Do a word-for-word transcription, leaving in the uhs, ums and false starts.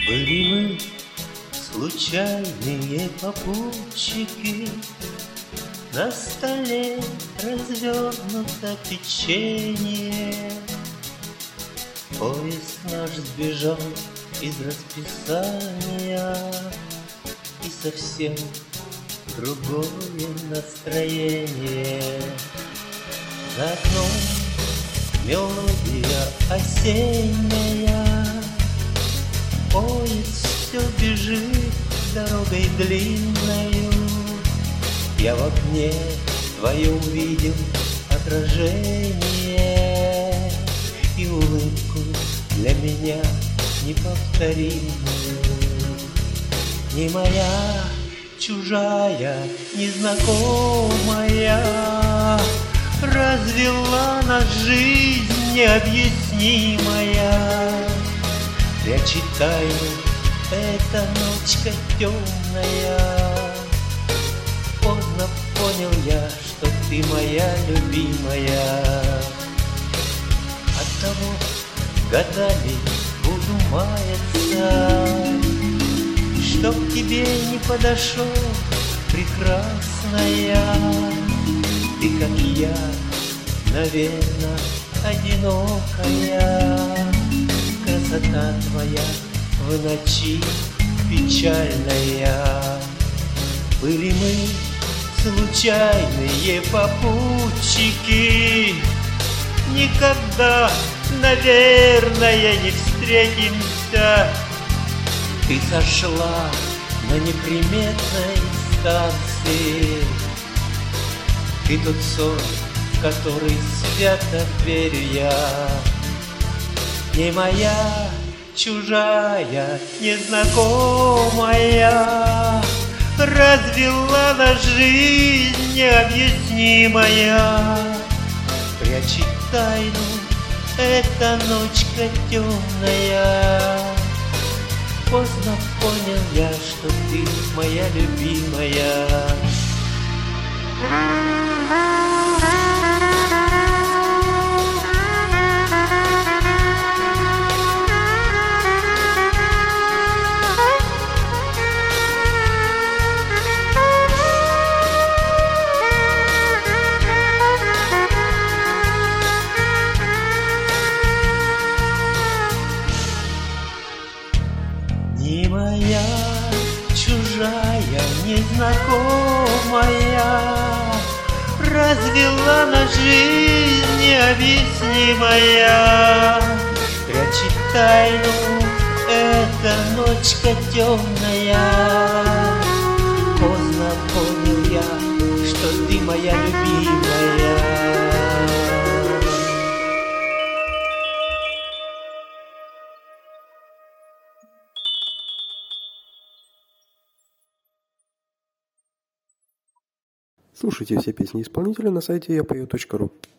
Были мы случайные попутчики, на столе развернуто печенье. Поезд наш сбежал из расписания, и совсем другое настроение. За окном мелодия осенняя, поезд все бежит дорогой длинною. Я в окне твоем увидел отражение и улыбку для меня неповторимую. Не моя, чужая, незнакомая развела нас жизнь необъяснимая. Прячет тайну эта ночка темная. Поздно понял я, что ты моя любимая. Оттого годами буду маяться, чтоб к тебе не подошел, прекрасная. Ты, как и я, наверно, одинокая. Красота твоя в ночи печальная. Были мы случайные попутчики, никогда, наверное, не встретимся. Ты сошла на неприметной станции. Ты тот сон, в который свято верю я. Не моя, чужая, незнакомая развела на жизнь необъяснимая. Прячет тайну эта ночка темная. Поздно понял я, что ты моя любимая. Не моя, чужая, незнакомая развела на жизнь необъяснимая. Прячет тайну эта ночка темная. Поздно понял я, что ты моя любимая. Слушайте все песни исполнителя на сайте я пою точка ру.